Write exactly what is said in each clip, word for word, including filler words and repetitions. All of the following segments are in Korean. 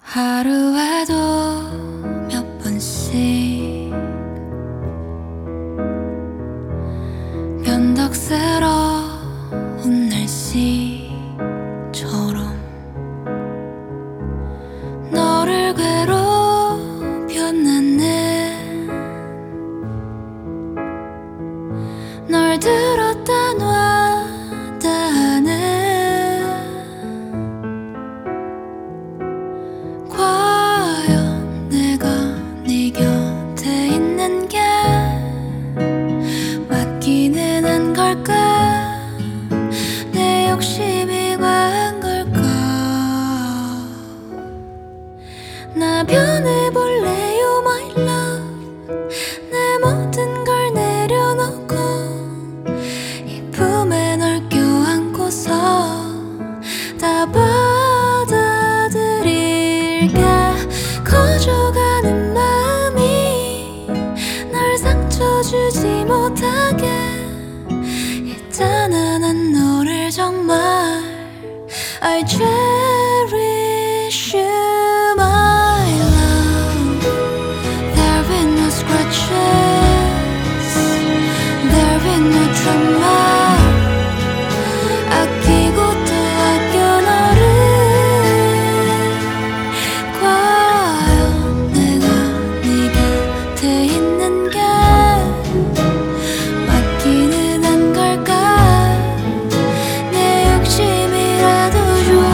하루에도 몇 번씩 변덕스러운 날씨처럼 너를 괴롭혔나네. 널 들었다 놨다 하네. 과연 내가 네 곁에 있는 게 맞기는 한 걸까? 내 욕심이 과한 걸까? 나 변해볼래요 my love. 내 모든 걸 내려놓고 이 품에 널 껴안고서 다 받아들일게. 커져가는 마음이 널 상처 주지 못하게. 있잖아 난 너를 정말 I cherish you my love. There be no scratches, there be no drama. 아끼고 또 아껴 너를. 과연 내가 네 곁에 있는 게 맞기는 한 걸까? 내 욕심이라도 좋아.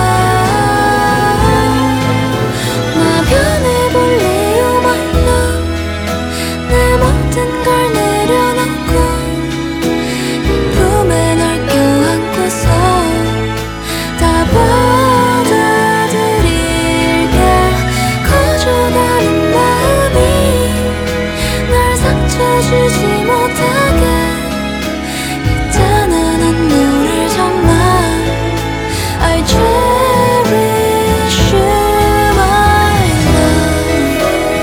나 변해볼래요 my love. 내 모든 걸 내려놓고 이 품에 널 껴안고서 다 받아들일게. 커져가는 마음이 널 상처 주지 못하게. 있잖아 난 너를 정말 I cherish you my love.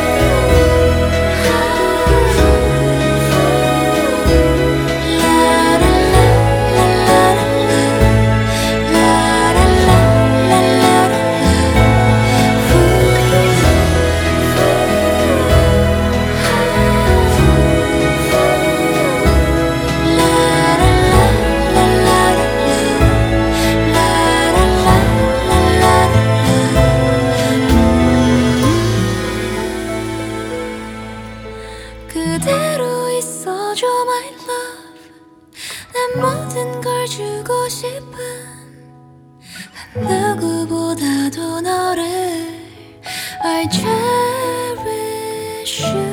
그대로 있어줘 my love. 난 모든 걸 주고 싶은 난 누구보다도 너를 I cherish you.